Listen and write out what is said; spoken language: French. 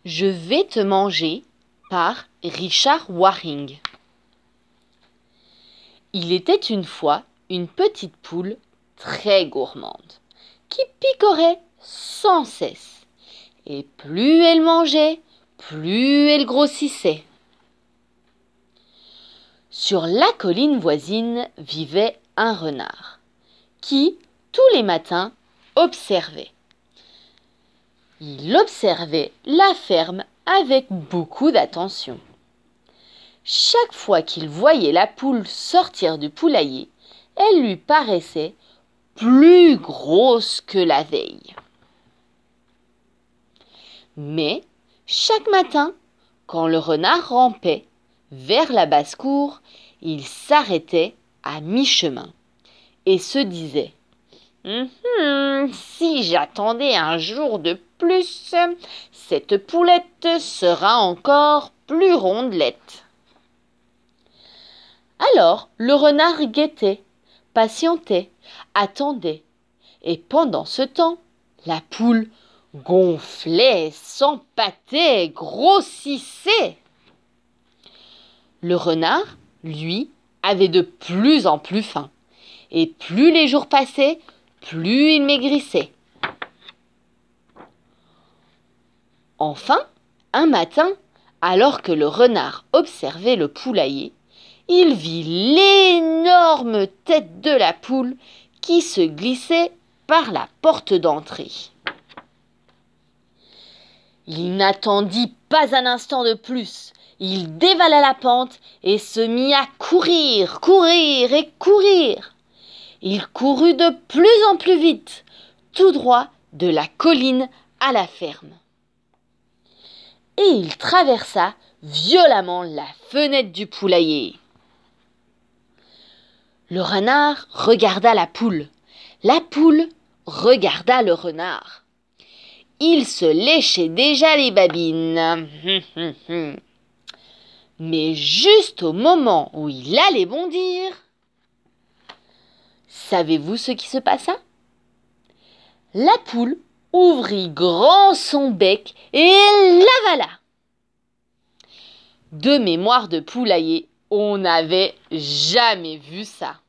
Je vais te manger par Richard Waring. Il était une fois une petite poule très gourmande qui picorait sans cesse. Et plus elle mangeait, plus elle grossissait. Sur la colline voisine vivait un renard qui, tous les matins, observait. Il observait la ferme avec beaucoup d'attention. Chaque fois qu'il voyait la poule sortir du poulailler, elle lui paraissait plus grosse que la veille. Mais chaque matin, quand le renard rampait vers la basse-cour, il s'arrêtait à mi-chemin et se disait si j'attendais un jour de plus, cette poulette sera encore plus rondelette. » Alors le renard guettait, patientait, attendait, et pendant ce temps, la poule gonflait, s'empâtait, grossissait. Le renard, lui, avait de plus en plus faim, et plus les jours passaient, plus il maigrissait. Enfin, un matin, alors que le renard observait le poulailler, il vit l'énorme tête de la poule qui se glissait par la porte d'entrée. Il n'attendit pas un instant de plus. Il dévala la pente et se mit à courir, courir et courir. Il courut de plus en plus vite, tout droit de la colline à la ferme. Et il traversa violemment la fenêtre du poulailler. Le renard regarda la poule. La poule regarda le renard. Il se léchait déjà les babines. Mais juste au moment où il allait bondir, savez-vous ce qui se passa? La poule ouvrit grand son bec et l'avala. De mémoire de poulailler, on n'avait jamais vu ça.